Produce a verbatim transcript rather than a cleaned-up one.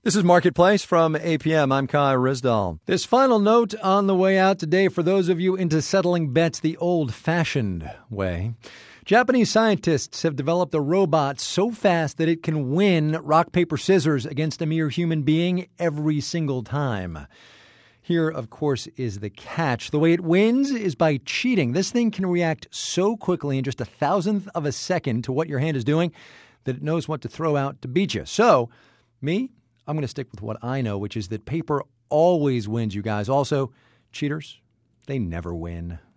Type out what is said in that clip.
This is Marketplace from A P M. I'm Kai Risdall. This final note on the way out today for those of you into settling bets the old-fashioned way. Japanese scientists have developed a robot so fast that it can win rock, paper, scissors against a mere human being every single time. Here, of course, is the catch. The way it wins is by cheating. This thing can react so quickly in just a thousandth of a second to what your hand is doing that it knows what to throw out to beat you. So, me, I'm going to stick with what I know, which is that paper always wins, you guys. Also, cheaters, they never win.